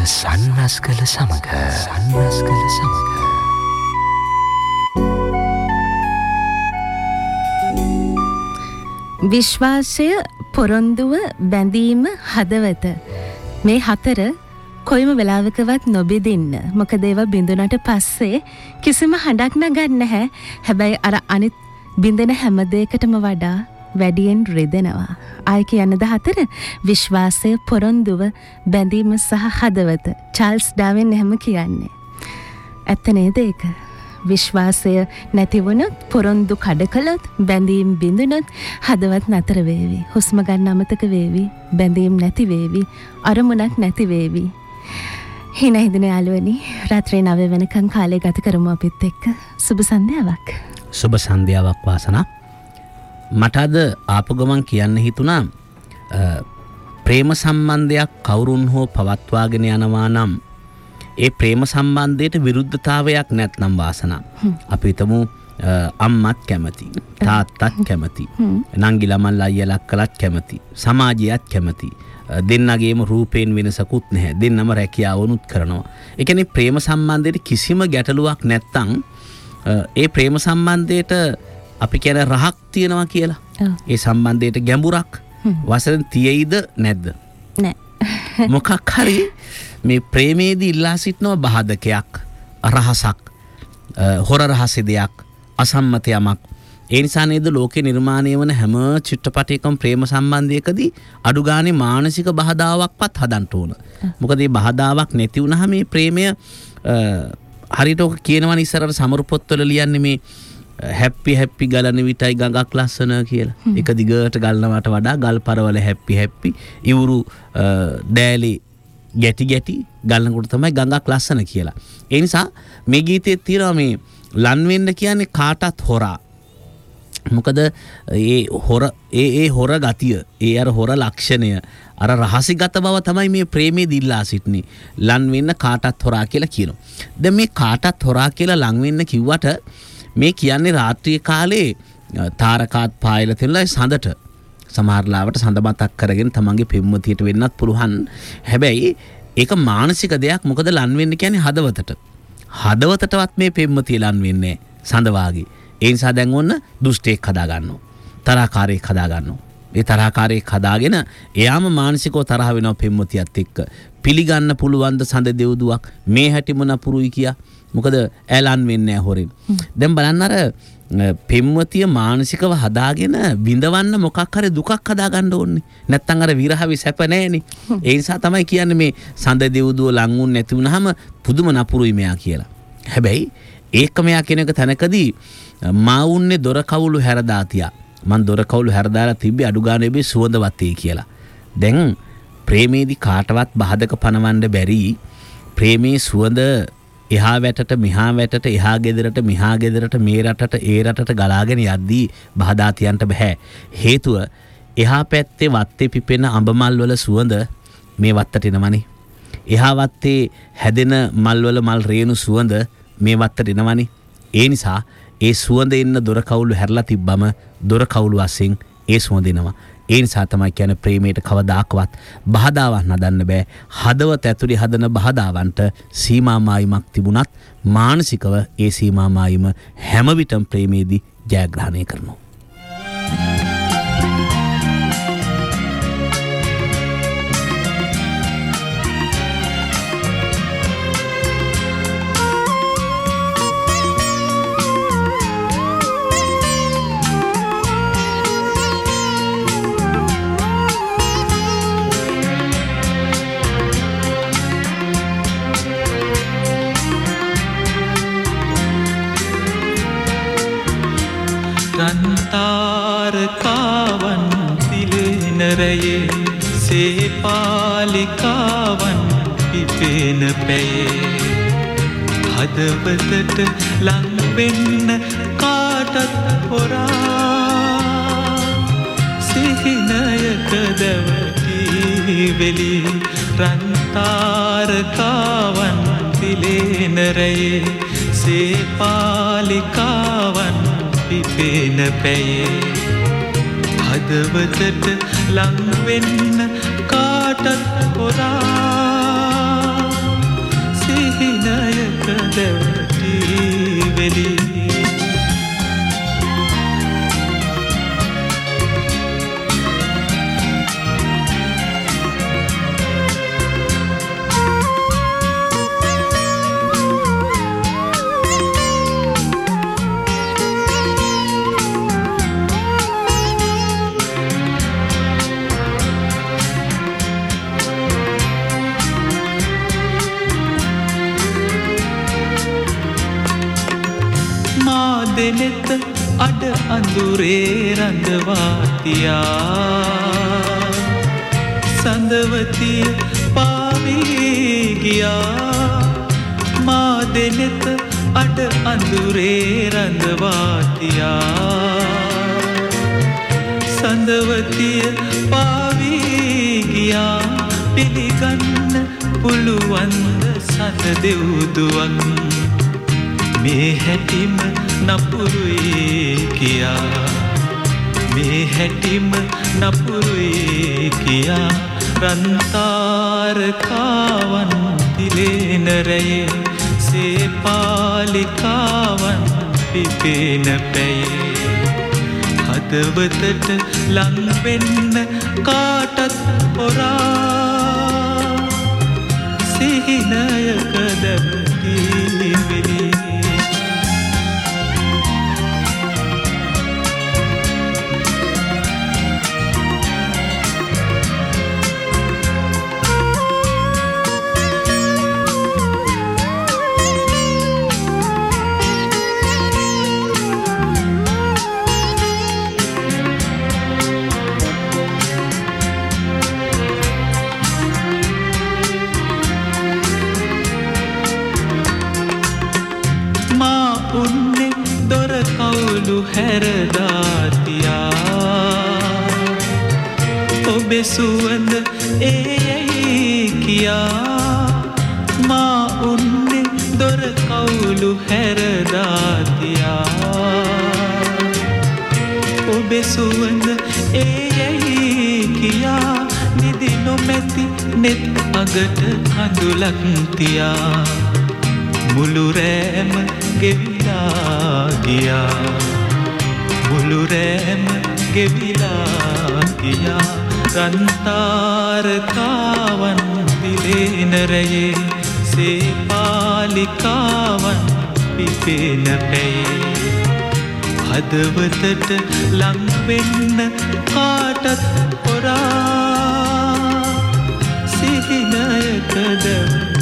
සන්නස්කල සමග විශ්වාසය, පොරොන්දුව, බැඳීම, හදවත මේ හතර කොයිම වෙලාවකවත් නොබෙදින්න. මොකද ඒවා බිඳුනට පස්සේ කිසිම හඬක් නගන්නේ නැහැ. හැබැයි අර අනිත් බින්දෙන හැම දෙයකටම වඩා වැඩියෙන් රිදෙනවා. ආයි කියන්නද හතර? විශ්වාසය, පොරොන්දුව, බැඳීම සහ හදවත. චාල්ස් ඩාවින් එහෙම කියන්නේ. ඇත්ත නේද ඒක? විශ්වාසය නැති වුණොත්, පොරොන්දු කඩ කළොත්, බැඳීම් බිඳුනොත් හදවත් නතර වේවි. හුස්ම ගන්න අමතක වේවි. බැඳීම් නැති වේවි. අරමුණක් නැති වේවි. හින හිදෙන යාළුවනි, රාත්‍රී 9 වෙනකන් කාලය ගත කරමු අපිත් එක්ක. සුබ සන්ධ්‍යාවක්. සුබ සන්ධ්‍යාවක් වාසනා. මට අද ආපු ගමන් කියන්න හිතුණා ප්‍රේම සම්බන්ධයක් කවුරුන් හෝ පවත්වාගෙන යනවා නම් ඒ ප්‍රේම සම්බන්ධයට විරුද්ධතාවයක් නැත්නම් වාසනා. අපි හිතමු අම්මත් කැමති, තාත්තත් කැමති, නංගි ළමන්ලා අයියලා අක්කලාත් කැමති, සමාජයත් කැමති. දෙන්නගේම රූපයෙන් වෙනසකුත් නැහැ. දෙන්නම රැකියාවනුත් කරනවා. ඒ කියන්නේ ප්‍රේම සම්බන්ධයට කිසිම ගැටලුවක් නැත්නම් ඒ ප්‍රේම සම්බන්ධයට අපි කියන රහක් තියනවා කියලා. ඒ සම්බන්ධයට ගැඹුරක් වසරෙන් තියෙයිද නැද්ද? නැහැ. මොකක් හරි මේ ප්‍රේමයේදී ඉල්ලා සිටනවා බාධකයක්, රහසක්, හොර රහසේ දෙයක්, අසම්මත යමක්. ඒ නිසා නේද ලෝකේ නිර්මාණය වන හැම චිත්‍රපටයකම ප්‍රේම සම්බන්ධයකදී අඩු ගානේ මානසික බාධාවක්වත් හදන්න ඕන. මොකද මේ බාධාවක් නැති වුනහම මේ ප්‍රේමය හරියට ඔක කියනවනේ ඉස්සරහට සමරු පොත්වල ලියන්නේ මේ හැපි ගලන විටයි ගඟක් ලස්සන කියලා. එක දිගට ගලනවට වඩා ගල් පරවල හැපි ඉවුරු දෑලි ගැටි ගලනකොට තමයි ගඟක් ලස්සන කියලා. ඒ නිසා මේ ගීතයේ තියෙනවා මේ ලන් වෙන්න කියන්නේ කාටත් හොරා. මොකද ඒ හොර ගතිය, ඒ අර හොර ලක්ෂණය, අර රහසිගත බව තමයි මේ ප්‍රේමයේ දිල්ලා සිටින්නේ. ලන් වෙන්න කාටත් හොරා කියලා කියනවා. දැන් මේ කාටත් හොරා කියලා ලන් වෙන්න කිව්වට මේ කියන්නේ රාත්‍රී කාලේ තාරකාත් පායලා තියෙනලා සඳට සමහරලාවට සඳ මතක් කරගෙන තමන්ගේ පෙම්වතියට වෙන්නත් පුළුවන්. හැබැයි ඒක මානසික දෙයක්. මොකද ලන් වෙන්න කියන්නේ හදවතට. හදවතටවත් මේ පෙම්වතිය ලන් වෙන්නේ සඳ වාගේ. ඒ නිසා දැන් ඔන්න දුෂ්ටයෙක් හදා ගන්නවා. තරහකාරයෙක් හදා ගන්නවා. ඒ තරහකාරයෙක් හදාගෙන එයාම මානසිකව තරහ වෙනවා පෙම්වතියත් එක්ක. පිළිගන්න පුළුවන් ද සඳ දෙව්දුවක් මේ හැටිම නපුරුයි කියා. මොකද ඇලන් වෙන්නේ නැහැ හොරෙන්. දැන් බලන්න අර පෙම්වතිය මානසිකව හදාගෙන විඳවන්න මොකක් හරි දුකක් හදා ගන්න ඕනේ. නැත්තම් අර විරහවි සැප නැහෙනේ. ඒ නිසා තමයි කියන්නේ මේ සඳ දෙව්දුව ලංුන් නැති වුනහම පුදුම නපුරුයි මෙයා කියලා. හැබැයි ඒක මෙයා කෙනෙක් තැනකදී මා උන්නේ දොර කවුළු හැරදා තියා. මං දොර කවුළු හැරදාලා තිබ්බේ අඩු ගානේ මේ සුවඳවත්තේ කියලා. දැන් ප්‍රේමේදී කාටවත් බාධක පනවන්න බැරි ප්‍රේමේ සුවඳ එහා වැටට මෙහා වැටට, එහා ගෙදරට මෙහා ගෙදරට, මේ රටට ඒ රටට ගලාගෙන යද්දී බහදා තියන්න බෑ. හේතුව එහා පැත්තේ වත්තේ පිපෙන අඹ මල් වල සුවඳ මේ වත්තට එනවනේ. එහා වත්තේ හැදෙන මල් වල මල් රේණු සුවඳ මේ වත්තට එනවනේ. ඒ නිසා ඒ සුවඳ එන්න දොර කවුළු හැරලා තිබ්බම දොර කවුළු අස්සෙන් ඒ සුවඳ එනවා. ඒ නිසා තමයි කියන්නේ ප්‍රේමයට කවදාකවත් බාධාවක් නදන්න බෑ. හදවත ඇතුලේ හදන බාධාවන්ට සීමා මායිමක් තිබුණත් මානසිකව ඒ සීමා මායිම හැම විටම ප්‍රේමයේදී ජයග්‍රහණය කරනවා. තාරකාවන් තිලෙන රැයේ සේපාලිකාවන් පිපෙන පැයේ හදවතට ලං වෙන්න කාටත් හොරා සිහිනයක දැවටි වෙලි රන් තාරකාවන් තිලෙන රැයේ සේපාලිකාවන් පිපෙන පැයේ හදවතට ලං වෙන්න කාටත් හොරා දැවටි වෙලි දෙනෙත අඩ අඳුරේ රඳවාතියා සඳවතිය පාවී ගියා මා දෙනෙත අඩ අඳුරේ රඳවාතියා සඳවතිය පාවී ගියා පිළිගන්න පුළුවන්ද සත දෙව්දුවක් මේ හැටිම නපුරුයි කියා මේ හැටිම නපුරුයි කියා රන්තාරකාවන් දිලේන රැයේ සේපාලිකාවන් පිපෙන පැයේ හදවතට ලං වෙන්න කාටත් හොරා සිහිනයක දැවටි වෙලි හැරදාතියා ඔබේ සුවඳ ඒයයි කියා මා උන්නේ දොර කවුළු හැරදාතියා ඔබේ සුවඳ ඒයයි කියා නිදි නොමැති නෙත් අගට කඳුලක් තියා මුළු රෑම ගෙවිලා ගියා මුළු රෑම ගෙවිලා ගියා රන්තාරකාවන් දිලේන රැයේ සේපාලිකාවන් පිපෙන පැයේ හදවතට ලං වෙන්න කාටත් හොරා සිහිනයක දැවටි